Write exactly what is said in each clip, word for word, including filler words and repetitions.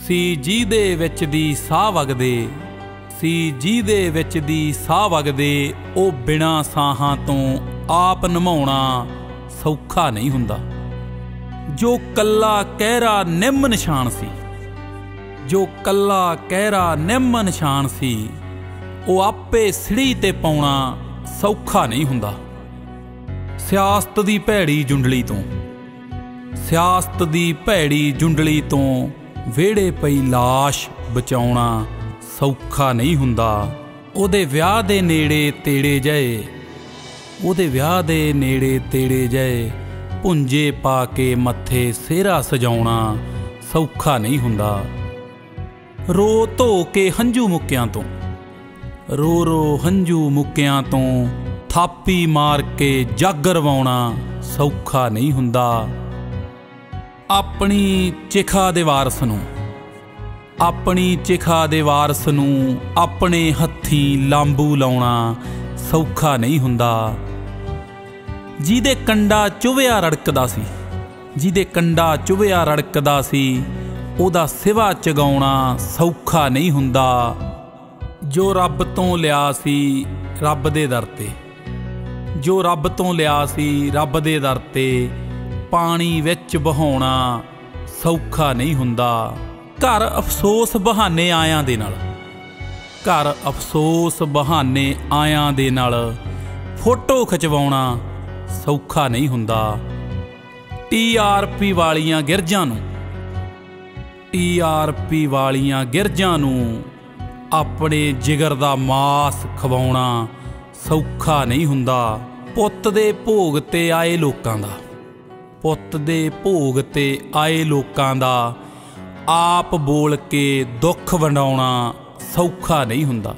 ਸੀ ਜਿਹਦੇ ਵਿੱਚ ਦੀ ਸਾਹ ਵਗਦੇ ਸੀ ਜਿਹਦੇ ਵਿੱਚ ਦੀ ਸਾਹ ਵਗਦੇ ਉਹ ਬਿਨਾਂ ਸਾਹਾਂ ਤੋਂ ਆਪ ਨਿਭਾਉਣਾ ਸੌਖਾ ਨਹੀਂ ਹੁੰਦਾ। ਜੋ ਕੱਲਾ ਕਹਿਰਾ ਨਿੰਮ ਨਿਸ਼ਾਨ ਸੀ ਜੋ ਕੱਲਾ ਕਹਿਰਾ ਨਿੰਮ ਨਿਸ਼ਾਨ ਸੀ ਉਹ ਆਪੇ ਸਿੜੀ ਤੇ ਪਾਉਣਾ ਸੌਖਾ ਨਹੀਂ ਹੁੰਦਾ। ਸਿਆਸਤ ਦੀ ਭੈੜੀ ਜੁੰਡਲੀ ਤੋਂ ਸਿਆਸਤ ਦੀ ਭੈੜੀ ਜੁੰਡਲੀ ਤੋਂ ਵਿਹੜੇ ਪਈ ਲਾਸ਼ ਬਚਾਉਣਾ ਸੌਖਾ ਨਹੀਂ ਹੁੰਦਾ। ਉਹਦੇ ਵਿਆਹ ਦੇ ਨੇੜੇ ਤੇੜੇ ਜਾਏ ਉਹਦੇ ਵਿਆਹ ਦੇ ਨੇੜੇ ਤੇੜੇ ਜਾਏ ਭੁੰਜੇ ਪਾ ਕੇ ਮੱਥੇ ਸਿਹਰਾ ਸਜਾਉਣਾ ਸੌਖਾ ਨਹੀਂ ਹੁੰਦਾ। ਰੋ ਧੋ ਕੇ ਹੰਝੂ ਮੁੱਕਿਆਂ ਤੋਂ ਰੋ ਰੋ ਹੰਝੂ ਮੁੱਕਿਆਂ ਤੋਂ ਥਾਪੀ ਮਾਰ ਕੇ ਜੱਗ ਰਵਾਉਣਾ ਸੌਖਾ ਨਹੀਂ ਹੁੰਦਾ। ਆਪਣੀ ਚਿਖਾ ਦੇ ਵਾਰਸ ਨੂੰ ਆਪਣੀ ਚਿਖਾ ਦੇ ਵਾਰਸ ਨੂੰ ਆਪਣੇ ਹੱਥੀਂ ਲਾਂਬੂ ਲਾਉਣਾ ਸੌਖਾ ਨਹੀਂ ਹੁੰਦਾ। ਜਿਹਦੇ ਕੰਡਾ ਚੁਭਿਆ ਰੜਕਦਾ ਸੀ ਜਿਹਦੇ ਕੰਡਾ ਚੁਭਿਆ ਰੜਕਦਾ ਸੀ ਉਹਦਾ ਸਿਵਾ ਚਗਾਉਣਾ ਸੌਖਾ ਨਹੀਂ ਹੁੰਦਾ। ਜੋ ਰੱਬ ਤੋਂ ਲਿਆ ਸੀ ਰੱਬ ਦੇ ਦਰ 'ਤੇ ਜੋ ਰੱਬ ਤੋਂ ਲਿਆ ਸੀ ਰੱਬ ਦੇ ਦਰ 'ਤੇ ਪਾਣੀ ਵਿੱਚ ਬਹਾਉਣਾ ਸੌਖਾ ਨਹੀਂ ਹੁੰਦਾ। ਘਰ ਅਫਸੋਸ ਬਹਾਨੇ ਆਇਆਂ ਦੇ ਨਾਲ ਘਰ ਅਫਸੋਸ ਬਹਾਨੇ ਆਇਆਂ ਦੇ ਨਾਲ ਫੋਟੋ ਖਿਚਵਾਉਣਾ ਸੌਖਾ ਨਹੀਂ ਹੁੰਦਾ। ਟੀ ਆਰ ਪੀ ਵਾਲੀਆਂ ਗਿਰਜਾਂ ਨੂੰ ਟੀ ਆਰ ਪੀ ਵਾਲੀਆਂ ਗਿਰਜਾਂ ਨੂੰ ਆਪਣੇ ਜਿਗਰ ਦਾ ਮਾਸ ਖਵਾਉਣਾ ਸੌਖਾ ਨਹੀਂ ਹੁੰਦਾ। ਪੁੱਤ ਦੇ ਭੋਗ ਤੇ ਆਏ ਲੋਕਾਂ ਦਾ ਪੁੱਤ ਦੇ ਭੋਗ ਤੇ ਆਏ ਲੋਕਾਂ ਦਾ ਆਪ ਬੋਲ ਕੇ ਦੁੱਖ ਵੰਡਾਉਣਾ ਸੌਖਾ ਨਹੀਂ ਹੁੰਦਾ।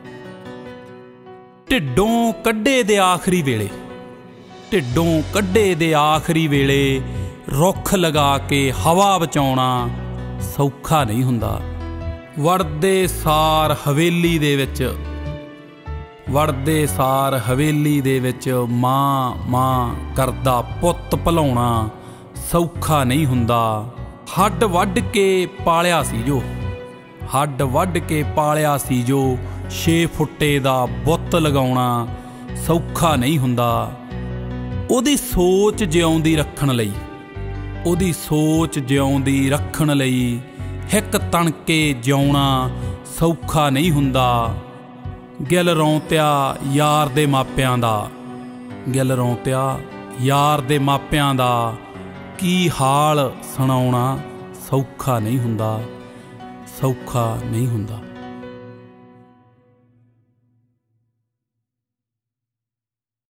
ਢਿੱਡੋਂ ਕੱਢੇ ਦੇ ਆਖਰੀ ਵੇਲੇ ਢਿੱਡੋਂ ਕੱਢੇ ਦੇ ਆਖਰੀ ਵੇਲੇ ਰੁੱਖ ਲਗਾ ਕੇ ਹਵਾ ਬਚਾਉਣਾ ਸੌਖਾ ਨਹੀਂ ਹੁੰਦਾ। ਵੜਦੇ ਸਾਰ ਹਵੇਲੀ ਦੇ ਵਿੱਚ ਵੜਦੇ ਸਾਰ ਹਵੇਲੀ ਦੇ ਵਿੱਚ ਮਾਂ ਮਾਂ ਕਰਦਾ ਪੁੱਤ ਭੁਲਾਉਣਾ ਸੌਖਾ ਨਹੀਂ ਹੁੰਦਾ। ਹੱਡ ਵੱਢ ਕੇ ਪਾਲਿਆ ਸੀ ਜੋ ਹੱਡ ਵੱਢ ਕੇ ਪਾਲਿਆ ਸੀ ਜੋ ਛੇ ਫੁੱਟੇ ਦਾ ਬੁੱਤ ਲਗਾਉਣਾ ਸੌਖਾ ਨਹੀਂ ਹੁੰਦਾ। ਉਹਦੀ ਸੋਚ ਜਿਉਂਦੀ ਰੱਖਣ ਲਈ ਉਹਦੀ ਸੋਚ ਜਿਉਂਦੀ ਰੱਖਣ ਲਈ ਹਿੱਕ ਤਣ ਕੇ ਜਿਉਣਾ ਸੌਖਾ ਨਹੀਂ ਹੁੰਦਾ। ਗਿਲ ਰੌਂਤਿਆ ਯਾਰ ਦੇ ਮਾਪਿਆਂ ਦਾ ਗਿਲ ਰੌਂਤਿਆ ਯਾਰ ਦੇ ਮਾਪਿਆਂ ਦਾ ਕੀ ਹਾਲ ਸੁਣਾਉਣਾ ਸੌਖਾ ਨਹੀਂ ਹੁੰਦਾ ਸੌਖਾ ਨਹੀਂ ਹੁੰਦਾ।